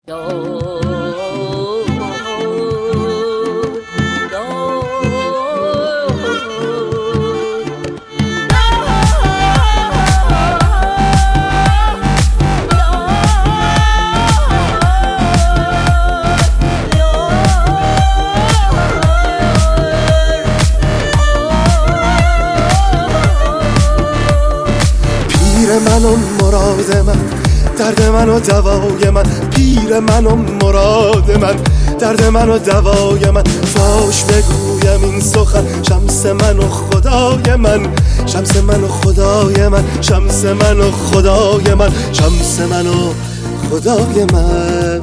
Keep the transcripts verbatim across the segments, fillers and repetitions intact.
من و مراد من، درد من و دوای من، پیر من و مراد من، درد من و دوای من. فاش بگویم این سخن، شمس من و خدای من، شمس من و خدای من، شمس من و خدای من، شمس من و خدای من.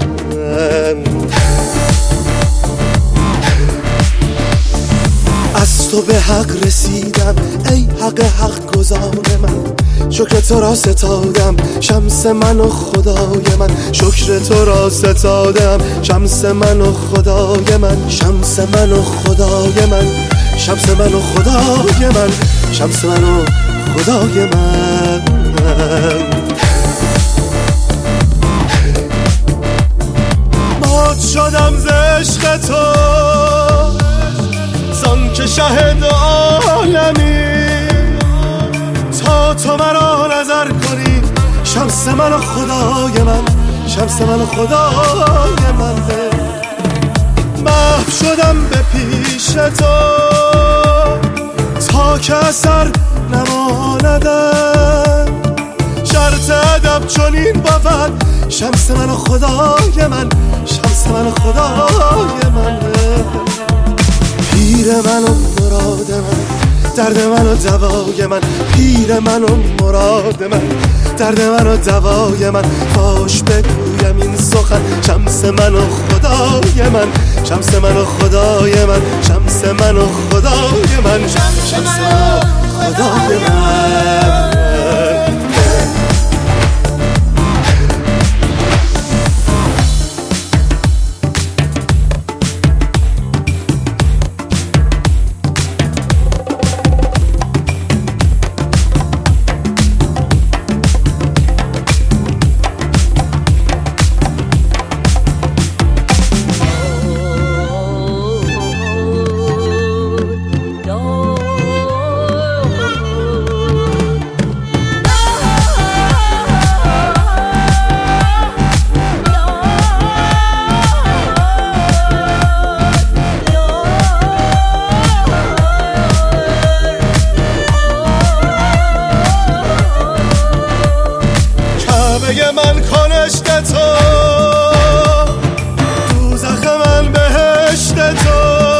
از تو به حق رسیدم ای حق حق گزار من، شکر تو را ستادم شمس من و خدای من، شکر تو را ستادم شمس من و خدای من، شمس من و خدای من، شمس من و خدای من، شمس من و خدای من. مات شدم ز عشق تو زان که شهد عالمی، تا تو مرا نظر کنی شمس من و خدای من، شمس من و خدای من. محو شدم به پیش تو تا که اثر نماندم، شرط ادب چنین بود شمس من و خدای من، شمس من و خدای من. پیر من و مراد من، درد من و دوای من، پیر من و مراد من، درد من و دوای من. فاش بگویم این سخن، شمس من و خدای من، شمس من و خدای من، شمس من و خدای من، شمس من و خدای من. من کنشت تو، دوزخ من بهشت تو،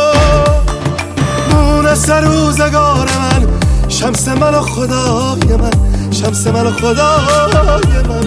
مونس روزگار من، شمس من و خدای من، شمس من و خدای من.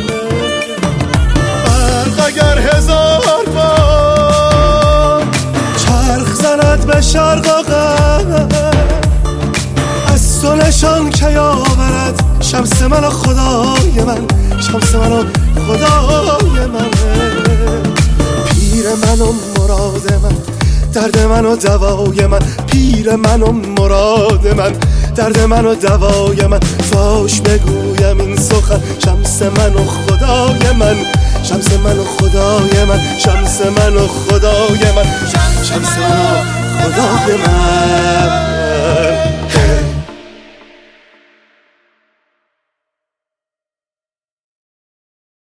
برق اگر هزار بار چرخ زند به شرق و غرب، از تو نشان که آورد شمس من و خدای من، شمس من و خدای من. پیر من و مراد من، درد من و دوای من، پیر من و مراد من، درد من و دوای من. فاش بگویم این سخن، شمس من و خدای من، شمس من و خدای من، شمس من و خدای من، شمس من و خدای من.